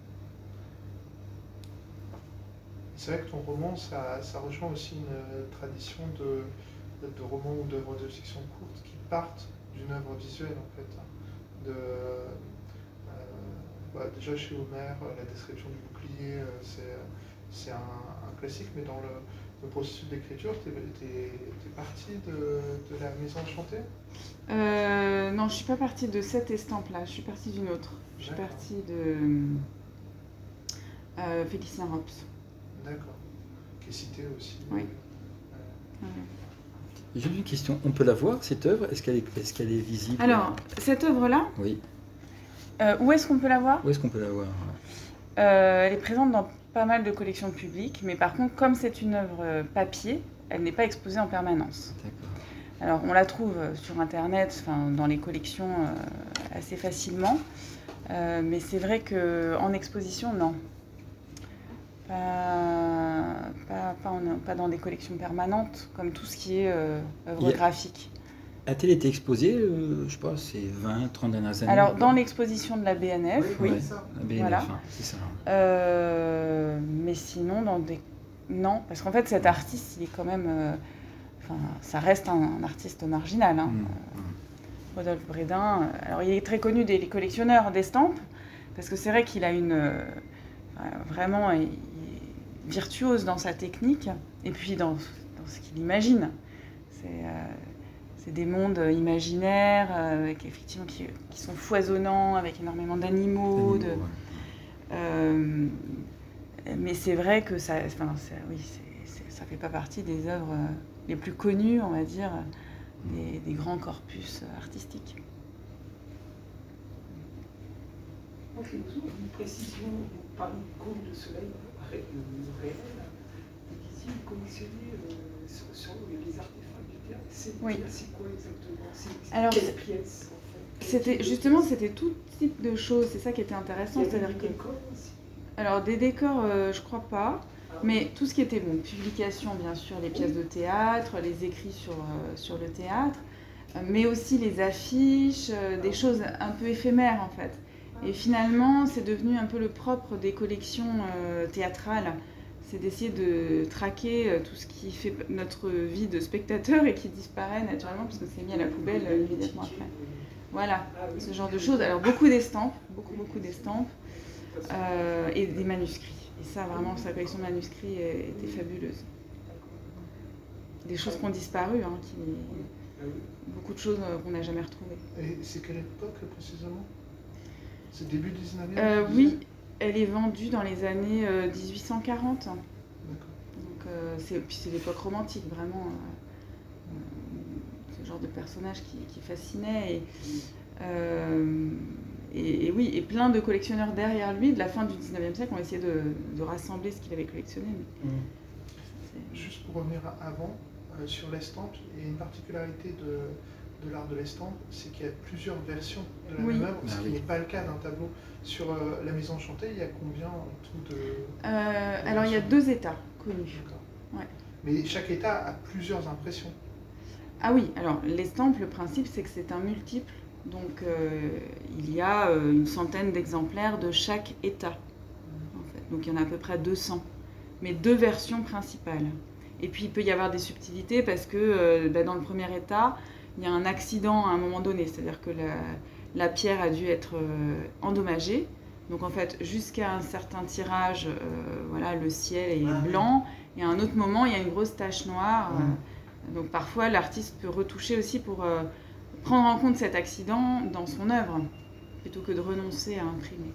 C'est vrai que ton roman, ça rejoint aussi une tradition de romans ou d'œuvres de fiction courte qui partent d'une œuvre visuelle en fait. Déjà chez Homère, la description du bouclier, c'est un classique, mais dans le processus d'écriture, t'es parti de la Maison enchantée? Non, je suis pas partie de cette estampe-là, je suis partie d'une autre. Je suis partie de Félicien Rops. D'accord. Qui est cité aussi. Oui. J'ai une question. On peut la voir, cette œuvre? Est-ce qu'elle est visible? Alors, cette œuvre-là, oui. Où est-ce qu'on peut la voir? Où est-ce qu'on peut la voir? Elle est présente dans pas mal de collections publiques, mais par contre, comme c'est une œuvre papier, elle n'est pas exposée en permanence. D'accord. Alors, on la trouve sur Internet, dans les collections assez facilement, mais c'est vrai qu'en exposition, non. Pas dans des collections permanentes, comme tout ce qui est œuvre graphique. A-t-elle été exposée, je sais pas, ces 20, 30 dernières années? Alors, dans l'exposition de la BNF, oui. Ouais, la BNF, voilà. hein, c'est ça. Mais sinon, non, parce qu'en fait, cet artiste, il est quand même... ça reste un artiste marginal. Hein. Rodolphe Brédin, alors il est très connu des collectionneurs d'estampes, parce que c'est vrai qu'il a vraiment, il est virtuose dans sa technique, et puis dans ce qu'il imagine. C'est des mondes imaginaires, effectivement, qui sont foisonnants, avec énormément d'animaux. Mais c'est vrai que ça fait pas partie des œuvres les plus connues, on va dire, des grands corpus artistiques. Ok, une précision, vous parlez de Conte de Soleil réel. Vous disiez, vous collectionnez sur les artefacts du théâtre. C'est quoi exactement? Alors, quelle pièce en fait? C'était tout type de choses, c'est ça qui était intéressant. Il y avait des décors aussi? Alors, des décors, je crois pas. Mais tout ce qui était publication, bien sûr, les pièces de théâtre, les écrits sur le théâtre, mais aussi les affiches, des choses un peu éphémères en fait. Et finalement, c'est devenu un peu le propre des collections théâtrales, c'est d'essayer de traquer tout ce qui fait notre vie de spectateur et qui disparaît naturellement parce que c'est mis à la poubelle immédiatement après. Voilà, ce genre de choses. Alors beaucoup d'estampes, beaucoup d'estampes et des manuscrits. Et ça, vraiment, sa collection de manuscrits était fabuleuse. Des choses qui ont disparu, beaucoup de choses qu'on n'a jamais retrouvées. Et c'est quelle époque précisément? C'est début 19e? Oui, elle est vendue dans les années 1840. D'accord. Donc c'est l'époque romantique, vraiment. Ce genre de personnage qui fascinait. Et oui, et plein de collectionneurs derrière lui, de la fin du 19e siècle, ont essayé de rassembler ce qu'il avait collectionné. Juste pour revenir avant, sur l'estampe, il y a une particularité de l'art de l'estampe, c'est qu'il y a plusieurs versions de la même œuvre, ce qui n'est pas le cas d'un tableau. Sur la Maison enchantée, il y a combien en tout de... alors il y a 2 états connus. Ouais. Mais chaque état a plusieurs impressions. Ah oui, alors l'estampe, le principe, c'est que c'est un multiple. Donc il y a une centaine d'exemplaires de chaque état. En fait. Donc il y en a à peu près 200. Mais 2 versions principales. Et puis il peut y avoir des subtilités parce que dans le premier état, il y a un accident à un moment donné. C'est-à-dire que la pierre a dû être endommagée. Donc en fait, jusqu'à un certain tirage, le ciel est blanc. Et à un autre moment, il y a une grosse tache noire. Donc parfois, l'artiste peut retoucher aussi pour prendre en compte cet accident dans son œuvre, plutôt que de renoncer à imprimer.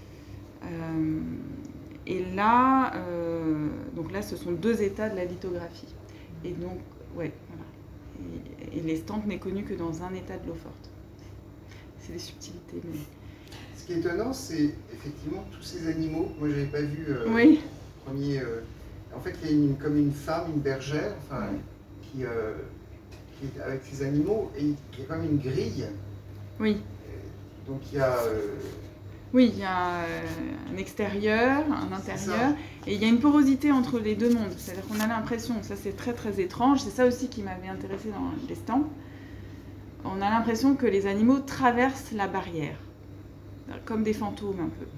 Et là, ce sont 2 états de la lithographie. Et donc, voilà. Et l'estampe n'est connue que dans un état de l'eau forte. C'est des subtilités. Mais... Ce qui est étonnant, c'est effectivement tous ces animaux. Moi, je n'avais pas vu premier. En fait, il y a comme une femme, une bergère, qui est avec ses animaux, et il y a comme une grille. Oui. Donc il y a... Oui, il y a un extérieur, un intérieur, et il y a une porosité entre les deux mondes. C'est-à-dire qu'on a l'impression, ça c'est très très étrange, c'est ça aussi qui m'avait intéressée dans l'estampes, on a l'impression que les animaux traversent la barrière, comme des fantômes un peu.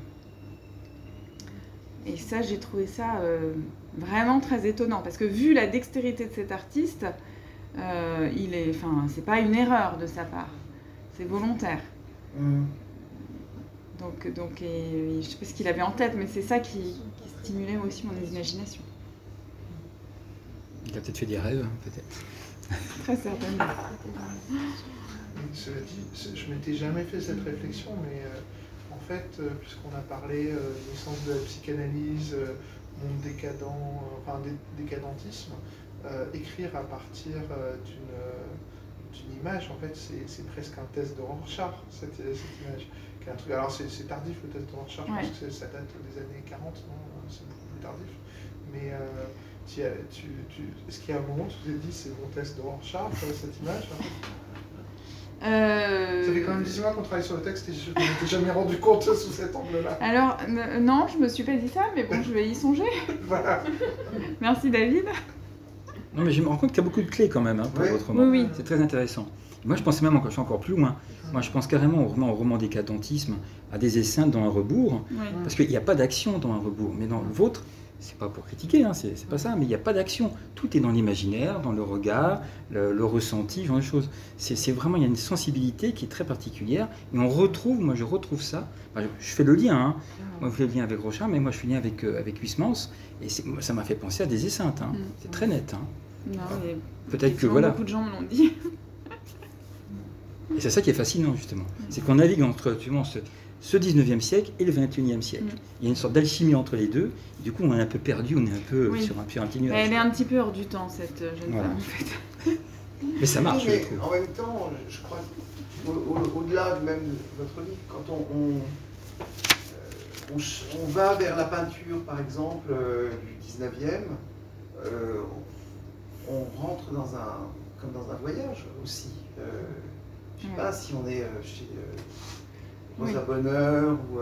Et ça, j'ai trouvé ça vraiment très étonnant, parce que vu la dextérité de cet artiste, c'est pas une erreur de sa part, c'est volontaire. Donc je ne sais pas ce qu'il avait en tête, mais c'est ça qui stimulait aussi mon imagination. Il a peut-être fait des rêves, peut-être. Très certainement. Cela dit, je ne m'étais jamais fait cette réflexion, mais en fait, puisqu'on a parlé naissance de la psychanalyse, monde décadent, enfin décadentisme, écrire à partir d'une image, en fait, c'est presque un test de Rorschach, cette image. Un truc. Alors c'est tardif le test de Rorschach, je pense que ça date des années 40, non, c'est beaucoup plus tardif. Mais est-ce qu'il y a un moment où tu vous êtes dit c'est mon test de Rorschach, cette image Ça fait quand même 10 mois qu'on travaille sur le texte et je ne m'étais jamais rendu compte sous cet angle-là. Alors non, je me suis pas dit ça, mais bon, je vais y songer. Voilà. Merci David. Non mais je me rends compte qu'il y a beaucoup de clés quand même pour votre roman. Oui. C'est très intéressant. Moi je pensais même encore plus loin. Moi je pense carrément au roman décadentisme, à des essaims dans un rebours, parce qu'il n'y a pas d'action dans un rebours. Mais dans le vôtre, c'est pas pour critiquer, c'est pas ça, mais il n'y a pas d'action. Tout est dans l'imaginaire, dans le regard, le ressenti, ce genre de choses. C'est vraiment, il y a une sensibilité qui est très particulière, et on retrouve, moi je retrouve ça, je fais le lien, moi je fais le lien avec Rochat, mais moi je fais le lien avec Huysmans, et ça m'a fait penser à des esseintes, c'est très net. Non, mais peut-être que voilà. Beaucoup de gens me l'ont dit. Et c'est ça qui est fascinant, justement. C'est qu'on navigue entre ce 19e siècle et le 21e siècle. Il y a une sorte d'alchimie entre les deux. Et du coup, on est un peu perdu, on est un peu sur un petit nuage. Elle est un petit peu hors du temps, cette jeune femme, en fait. Mais ça marche, mais je trouve. En même temps, je crois qu'au-delà même de votre livre, quand on va vers la peinture, par exemple, du 19e, on rentre comme dans un voyage aussi. Je ne sais pas si on est chez Rosa Bonheur ou...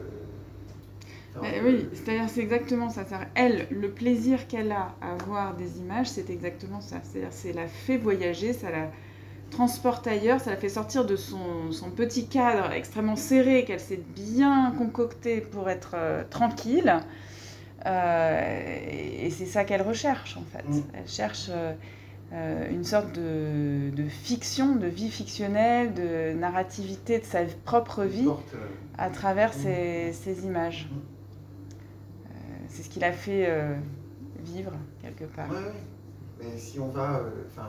oui, c'est-à-dire c'est exactement ça. Elle, le plaisir qu'elle a à voir des images, c'est exactement ça. C'est-à-dire c'est la fait voyager, ça la transporte ailleurs, ça la fait sortir de son petit cadre extrêmement serré qu'elle s'est bien concocté pour être tranquille. Et c'est ça qu'elle recherche en fait. Elle cherche une sorte de fiction, de vie fictionnelle, de narrativité de sa propre vie à travers ces images. C'est ce qui l'a fait vivre quelque part. Oui, mais si on va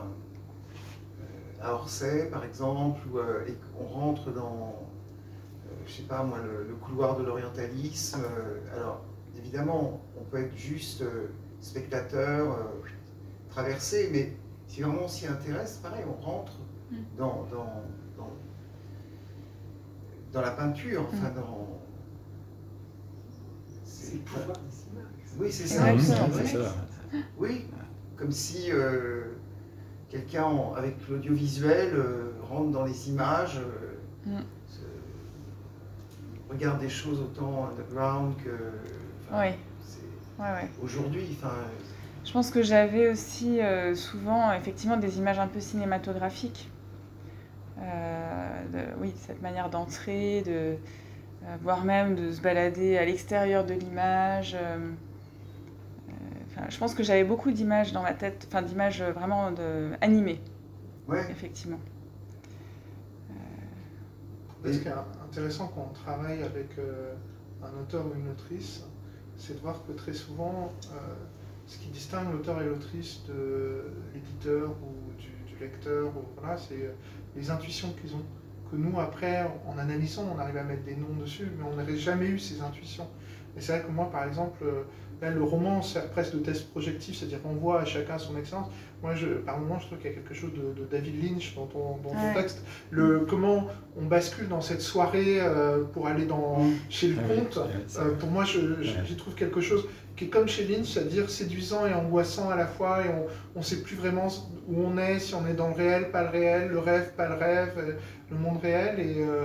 à Orsay par exemple, et qu'on rentre dans, je sais pas moi, le couloir de l'orientalisme, alors évidemment on peut être juste spectateur, traversé, mais si vraiment on s'y intéresse, pareil, on rentre dans la peinture, enfin dans... C'est le pouvoir des images. Oui, c'est ça. C'est ça. Oui, comme si quelqu'un avec l'audiovisuel rentre dans les images, regarde des choses autant underground que... Aujourd'hui, je pense que j'avais aussi souvent effectivement des images un peu cinématographiques. Cette manière d'entrer, voire même de se balader à l'extérieur de l'image. Je pense que j'avais beaucoup d'images dans ma tête, d'images vraiment animées, effectivement. Ce qui est intéressant quand on travaille avec un auteur ou une autrice, c'est de voir que très souvent, ce qui distingue l'auteur et l'autrice de l'éditeur ou du lecteur, c'est les intuitions qu'ils ont. Que nous, après, en analysant, on arrive à mettre des noms dessus, mais on n'aurait jamais eu ces intuitions. Et c'est vrai que moi, par exemple, là, le roman sert presque de test projectif, c'est-à-dire qu'on voit à chacun son expérience. Moi, par moment, je trouve qu'il y a quelque chose de David Lynch dans ton texte. Comment on bascule dans cette soirée pour aller chez le comte. Pour moi, j'y trouve quelque chose qui est comme chez Lynch, c'est-à-dire séduisant et angoissant à la fois, et on ne sait plus vraiment où on est, si on est dans le réel, pas le réel, le rêve, pas le rêve, le monde réel.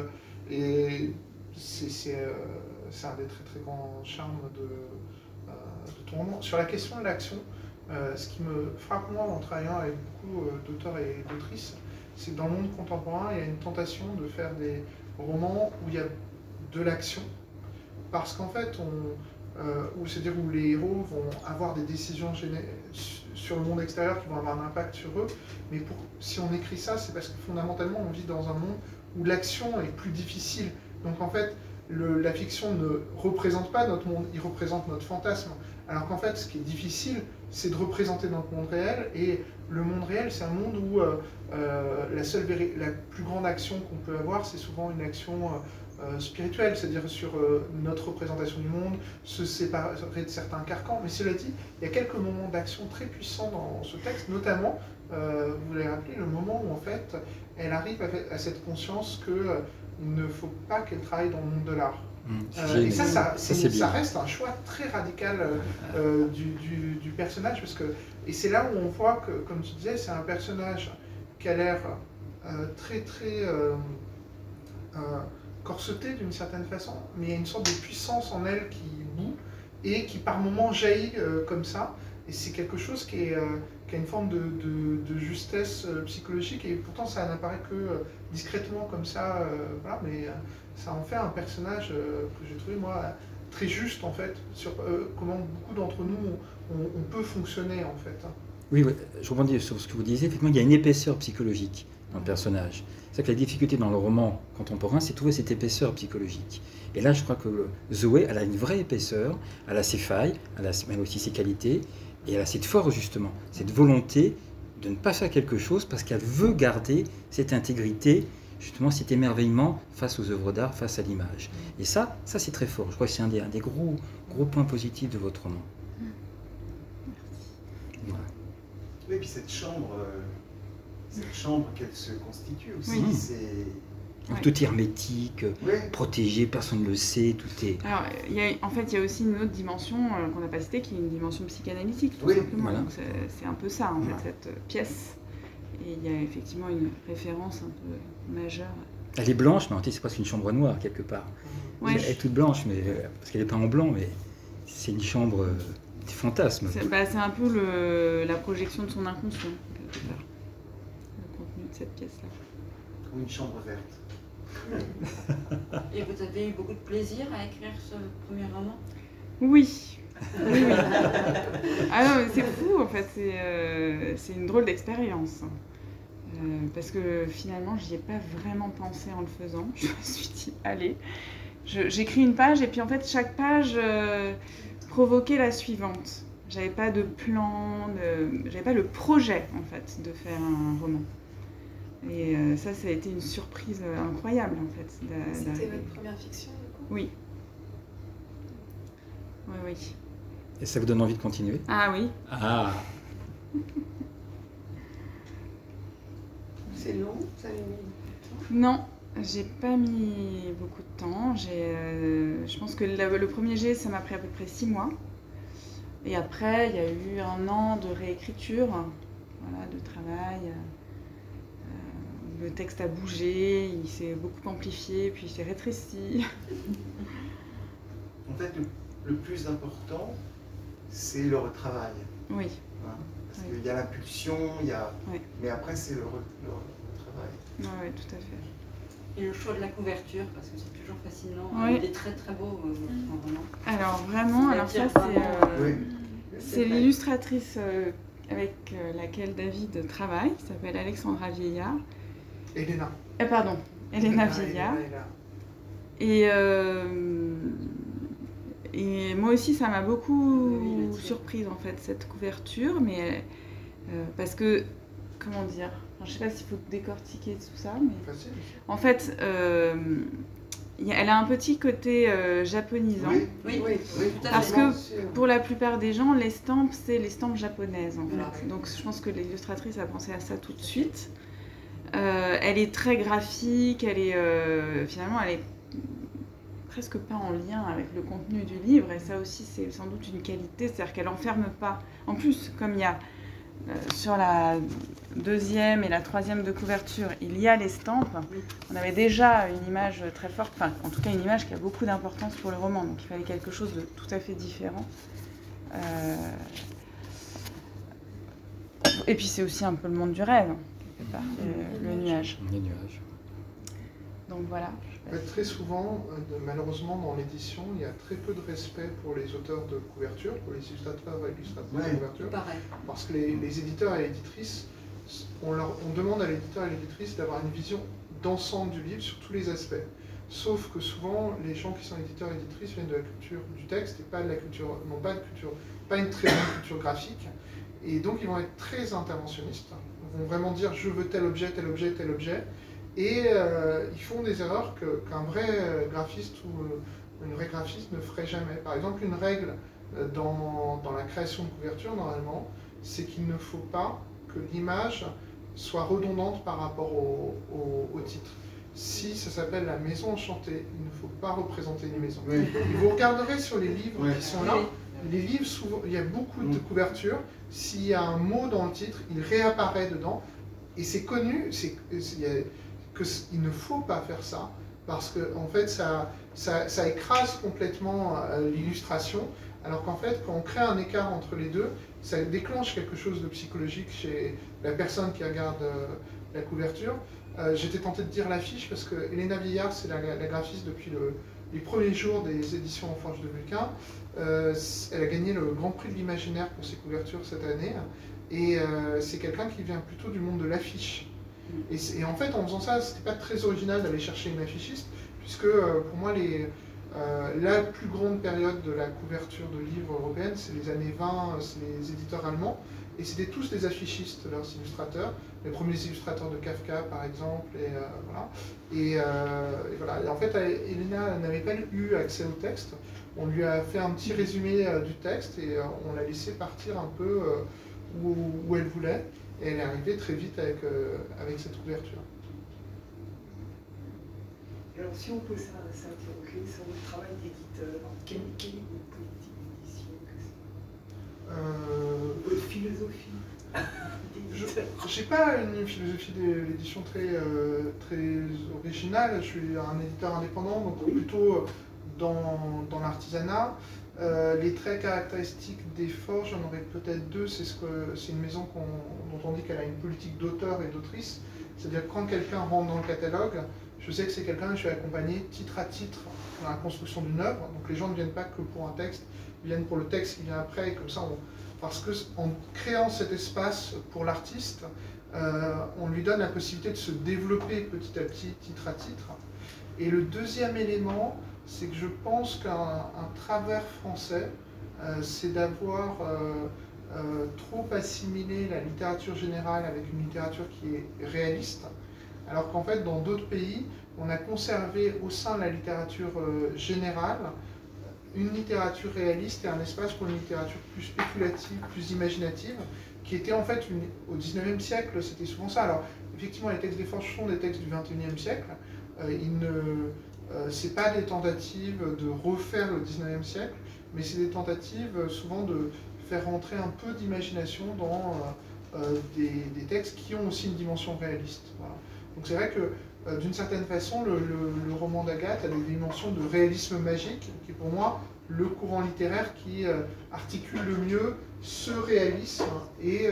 Et c'est un des très très grands charmes de ton roman. Sur la question de l'action, ce qui me frappe moi en travaillant avec beaucoup d'auteurs et d'autrices, c'est que dans le monde contemporain, il y a une tentation de faire des romans où il y a de l'action, parce qu'en fait, c'est-à-dire où les héros vont avoir des décisions sur le monde extérieur qui vont avoir un impact sur eux, mais si on écrit ça, c'est parce que fondamentalement, on vit dans un monde où l'action est plus difficile. Donc en fait, la fiction ne représente pas notre monde, il représente notre fantasme. Alors qu'en fait, ce qui est difficile, c'est de représenter notre monde réel, et le monde réel, c'est un monde où la plus grande action qu'on peut avoir, c'est souvent une action spirituelle, c'est-à-dire sur notre représentation du monde, se séparer de certains carcans. Mais cela dit, il y a quelques moments d'action très puissants dans ce texte, notamment, vous l'avez rappelé, le moment où en fait, elle arrive à cette conscience qu'il ne faut pas qu'elle travaille dans le monde de l'art. Et ça reste un choix très radical du personnage, et c'est là où on voit que, comme tu disais, c'est un personnage qui a l'air très très corsetée d'une certaine façon, mais il y a une sorte de puissance en elle qui bout et qui par moments jaillit comme ça, et c'est quelque chose qui a une forme de justesse psychologique, et pourtant ça n'apparaît que discrètement comme ça, voilà, mais ça en fait un personnage que j'ai trouvé moi très juste en fait, sur comment beaucoup d'entre nous on peut fonctionner en fait. Oui, je rebondis sur ce que vous disiez. Effectivement, il y a une épaisseur psychologique dans le personnage. C'est que la difficulté dans le roman contemporain, c'est de trouver cette épaisseur psychologique. Et là, je crois que Zoé, elle a une vraie épaisseur, elle a ses failles, elle a même aussi ses qualités, et elle a cette force justement, cette volonté de ne pas faire quelque chose parce qu'elle veut garder cette intégrité, justement cet émerveillement face aux œuvres d'art, face à l'image. Et ça c'est très fort. Je crois que c'est un des gros points positifs de votre roman. Voilà. Oui, et puis cette chambre qu'elle se constitue aussi, oui. c'est... Tout est hermétique, protégé, personne ne le sait, tout est... Alors, il y a aussi une autre dimension qu'on n'a pas citée, qui est une dimension psychanalytique, tout simplement. Voilà. Donc c'est un peu ça, en fait, cette pièce. Et il y a effectivement une référence un peu majeure. Elle est blanche, mais en fait, c'est presque une chambre noire, quelque part. Ouais. Elle est toute blanche, mais, parce qu'elle n'est pas en blanc, mais c'est une chambre des fantasmes. C'est un peu la projection de son inconscient, quelque part, le contenu de cette pièce-là. Comme une chambre verte. Et vous avez eu beaucoup de plaisir à écrire ce premier roman ? Oui. Ah non, mais c'est fou en fait, c'est une drôle d'expérience. Parce que finalement, j'y ai pas vraiment pensé en le faisant. Je me suis dit, allez, j'écris une page et puis en fait, chaque page provoquait la suivante. J'avais pas de plan, j'avais pas le projet en fait de faire un roman. Et ça a été une surprise incroyable en fait. C'était votre première fiction du coup ? Oui. Oui. Et ça vous donne envie de continuer ? Ah oui. Ah. C'est long, ça a mis beaucoup de temps ? Non, j'ai pas mis beaucoup de temps. Je pense que le premier jet, ça m'a pris à peu près 6 mois. Et après, il y a eu 1 an de réécriture, voilà, de travail. Le texte a bougé, il s'est beaucoup amplifié, puis il s'est rétréci. En fait, le plus important, c'est le retravail. Oui. Hein, parce qu'il y a l'impulsion, mais après, c'est le retravail. Oui, tout à fait. Et le choix de la couverture, parce que c'est toujours fascinant. Oui. Il est très très beau, votre roman. Alors vraiment, ça c'est l'illustratrice avec laquelle David travaille, qui s'appelle Alexandra Vieillard. Elena. Elena Vieillard. Et moi aussi, ça m'a beaucoup surprise en fait, cette couverture, mais parce que, comment dire, je ne sais pas s'il faut décortiquer tout ça, mais en fait, elle a un petit côté japonisant. Oui, tout à parce fait. que pour la plupart des gens, l'estampe, c'est l'estampe japonaise en fait. Donc je pense que l'illustratrice a pensé à ça tout de suite. Elle est très graphique, finalement elle est presque pas en lien avec le contenu du livre, et ça aussi c'est sans doute une qualité, c'est-à-dire qu'elle n'enferme pas. En plus, comme il y a sur la deuxième et la troisième de couverture, il y a l'estampe. On avait déjà une image très forte, enfin, en tout cas une image qui a beaucoup d'importance pour le roman, donc il fallait quelque chose de tout à fait différent. Et puis c'est aussi un peu le monde du rêve, quelque part, le nuage. Les nuages. Donc voilà. Très souvent, malheureusement, dans l'édition, il y a très peu de respect pour les auteurs de couverture, pour les illustrateurs et illustratrices de couverture. Pareil. Parce que les éditeurs et éditrices, on demande à l'éditeur et l'éditrice d'avoir une vision d'ensemble du livre sur tous les aspects. Sauf que souvent, les gens qui sont éditeurs et éditrices viennent de la culture du texte et pas de la culture, non pas de culture, pas une très bonne culture graphique. Et donc, ils vont être très interventionnistes. Ils vont vraiment dire je veux tel objet, tel objet, tel objet. Et ils font des erreurs qu'un vrai graphiste ou une vraie graphiste ne ferait jamais. Par exemple, une règle dans la création de couverture, normalement, c'est qu'il ne faut pas que l'image soit redondante par rapport au titre. Si ça s'appelle La Maison Enchantée, il ne faut pas représenter une maison. Oui. Et vous regarderez sur les livres qui sont là, Oui. les livres, souvent, il y a beaucoup de couvertures. S'il y a un mot dans le titre, il réapparaît dedans. Et c'est connu, qu'il ne faut pas faire ça, parce que en fait, ça écrase complètement l'illustration, alors qu'en fait, quand on crée un écart entre les deux, ça déclenche quelque chose de psychologique chez la personne qui regarde la couverture. J'étais tenté de dire l'affiche, parce que Elena Villard, c'est la graphiste depuis les premiers jours des éditions en Forge de Vulcain. Elle a gagné le Grand Prix de l'Imaginaire pour ses couvertures cette année, et c'est quelqu'un qui vient plutôt du monde de l'affiche. Et en fait, en faisant ça, c'était pas très original d'aller chercher une affichiste, puisque pour moi, la plus grande période de la couverture de livres européenne, c'est les années 20, c'est les éditeurs allemands, et c'était tous des affichistes, leurs illustrateurs, les premiers illustrateurs de Kafka, par exemple, et voilà. Et voilà. Et en fait, Elena n'avait pas eu accès au texte. On lui a fait un petit résumé du texte, et on l'a laissé partir un peu où elle voulait. Et elle est arrivée très vite avec cette ouverture. Alors, si on peut s'interroger sur le travail d'éditeur, quelle est votre politique d'édition? Votre philosophie d'éditeur? Je n'ai pas une philosophie de l'édition très originale. Je suis un éditeur indépendant, donc plutôt dans l'artisanat. Les traits caractéristiques des Forges, j'en aurais peut-être deux. C'est une maison dont on dit qu'elle a une politique d'auteur et d'autrice. C'est-à-dire que quand quelqu'un rentre dans le catalogue, je sais que c'est quelqu'un que je vais accompagner titre à titre dans la construction d'une œuvre. Donc les gens ne viennent pas que pour un texte, ils viennent pour le texte qui vient après. Et comme ça, parce qu'en créant cet espace pour l'artiste, on lui donne la possibilité de se développer petit à petit, titre à titre. Et le deuxième élément, c'est que je pense qu'un travers français, c'est d'avoir trop assimilé la littérature générale avec une littérature qui est réaliste, alors qu'en fait, dans d'autres pays, on a conservé au sein de la littérature générale une littérature réaliste et un espace pour une littérature plus spéculative, plus imaginative, qui était en fait, au XIXe siècle, c'était souvent ça. Alors, effectivement, les textes des Forges sont des textes du XXIe siècle. C'est pas des tentatives de refaire le XIXe siècle, mais c'est des tentatives souvent de faire rentrer un peu d'imagination dans des textes qui ont aussi une dimension réaliste. Voilà. Donc c'est vrai que d'une certaine façon, le roman d'Agathe a des dimensions de réalisme magique, qui est pour moi le courant littéraire qui articule le mieux ce réalisme et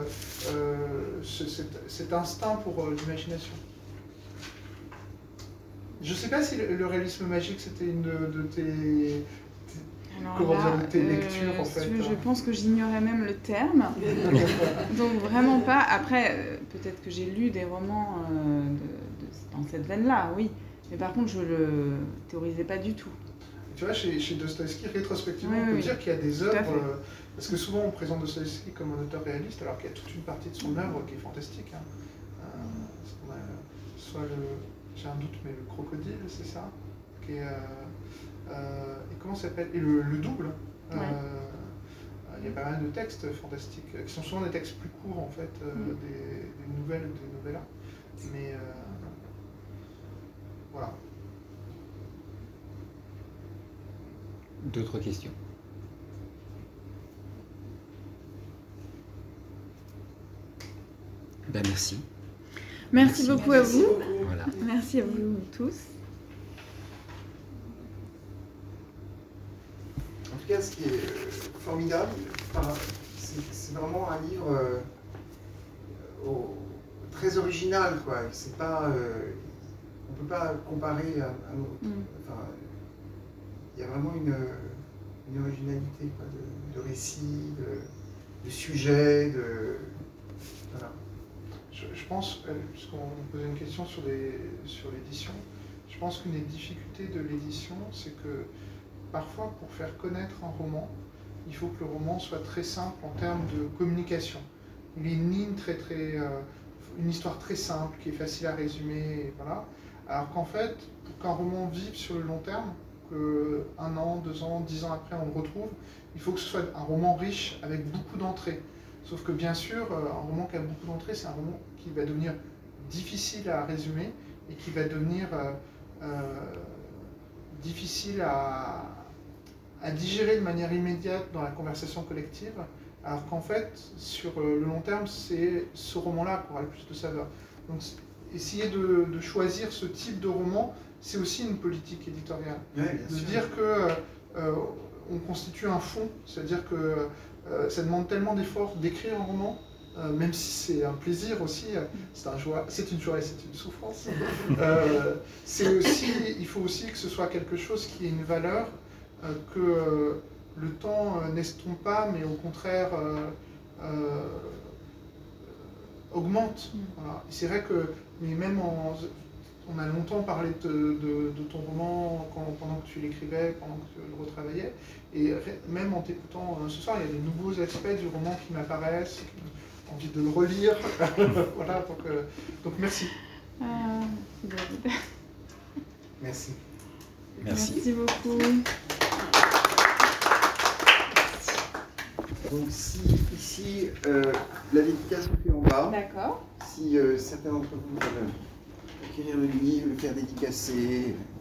cet instinct pour l'imagination. Je ne sais pas si le réalisme magique, c'était une de tes... lectures, en fait. Je pense que j'ignorais même le terme. Donc vraiment pas. Après, peut-être que j'ai lu des romans dans cette veine-là, oui. Mais par contre, je le théorisais pas du tout. Tu vois, chez Dostoïevski, rétrospectivement, on peut dire qu'il y a des œuvres... Parce que souvent, on présente Dostoïevski comme un auteur réaliste, alors qu'il y a toute une partie de son œuvre qui est fantastique. Soit j'ai un doute, mais le crocodile, c'est ça, qui est, et comment ça s'appelle, et le double. Il y a pas mal de textes fantastiques qui sont souvent des textes plus courts en fait, des nouvelles ou des novellas. Mais voilà. D'autres questions? Ben, merci. Merci beaucoup à vous. Voilà. Merci à vous tous. En tout cas, ce qui est formidable, c'est vraiment un livre très original, quoi. C'est pas, on peut pas comparer à un autre. Enfin, il y a vraiment une originalité, quoi, de récit, de sujet, voilà. Je pense, puisqu'on me posait une question sur l'édition, je pense qu'une des difficultés de l'édition, c'est que parfois, pour faire connaître un roman, il faut que le roman soit très simple en termes de communication. Il est une ligne une histoire très simple, qui est facile à résumer, et voilà. Alors qu'en fait, pour qu'un roman vive sur le long terme, qu'un an, 2 ans, 10 ans après on le retrouve, il faut que ce soit un roman riche avec beaucoup d'entrées. Sauf que bien sûr, un roman qui a beaucoup d'entrées, c'est un roman qui va devenir difficile à résumer et qui va devenir difficile à digérer de manière immédiate dans la conversation collective, alors qu'en fait, sur le long terme, c'est ce roman-là qui aura le plus de saveur. Donc, essayer de choisir ce type de roman, c'est aussi une politique éditoriale. Oui, de se dire qu'on constitue un fond, c'est-à-dire que ça demande tellement d'efforts d'écrire un roman, même si c'est un plaisir aussi, c'est une joie et c'est une souffrance. Il faut aussi que ce soit quelque chose qui ait une valeur, que le temps n'estompe pas, mais au contraire augmente. Voilà. C'est vrai que, mais même on a longtemps parlé de ton roman pendant que tu l'écrivais, pendant que tu le retravaillais, et même en t'écoutant ce soir, il y a des nouveaux aspects du roman qui m'apparaissent, j'ai envie de le relire. Voilà, donc merci. Merci. Merci beaucoup. Donc ici, la dédicace se fait en bas. D'accord. Si certains d'entre vous veulent acquérir le livre, le faire dédicacer,